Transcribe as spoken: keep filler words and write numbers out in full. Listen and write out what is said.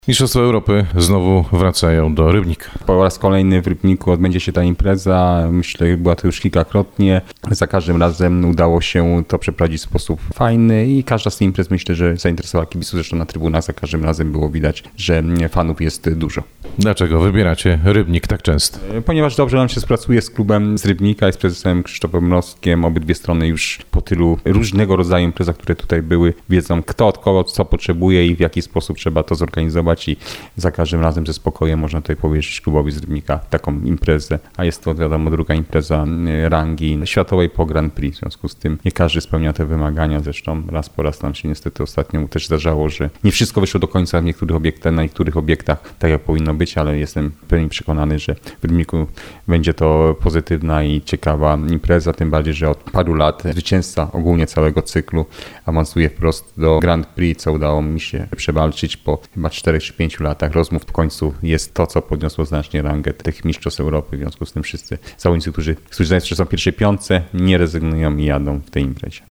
Mistrzostwa Europy znowu wracają do Rybnika. Po raz kolejny w Rybniku odbędzie się ta impreza. Myślę, była to już kilkakrotnie. Za każdym razem udało się to przeprowadzić w sposób fajny i każda z tych imprez myślę, że zainteresowała kibiców. Zresztą na trybunach za każdym razem było widać, że fanów jest dużo. Dlaczego wybieracie Rybnik tak często? Ponieważ dobrze nam się współpracuje z klubem z Rybnika i z prezesem Krzysztofem Mrozkiem. Obydwie strony już po tylu różnego rodzaju imprezach, które tutaj były, wiedzą kto od kogo co potrzebuje i w jaki sposób trzeba to zorganizować i za każdym razem ze spokojem można tutaj powierzyć klubowi z Rybnika taką imprezę, a jest to wiadomo druga impreza rangi światowej po Grand Prix, w związku z tym nie każdy spełnia te wymagania, zresztą raz po raz nam się niestety ostatnio też zdarzało, że nie wszystko wyszło do końca w niektórych obiektach, na niektórych obiektach tak jak powinno być, ale jestem pewnie przekonany, że w Rybniku będzie to pozytywna i ciekawa impreza, tym bardziej, że od paru lat zwycięzca ogólnie całego cyklu awansuje wprost do Grand Prix, co udało mi się przewalczyć po chyba czterech czy pięciu latach rozmów. W końcu jest to, co podniosło znacznie rangę tych mistrzostw Europy, w związku z tym wszyscy zawodnicy, którzy, którzy są w pierwszej piątce, nie rezygnują i jadą w tej imprezie.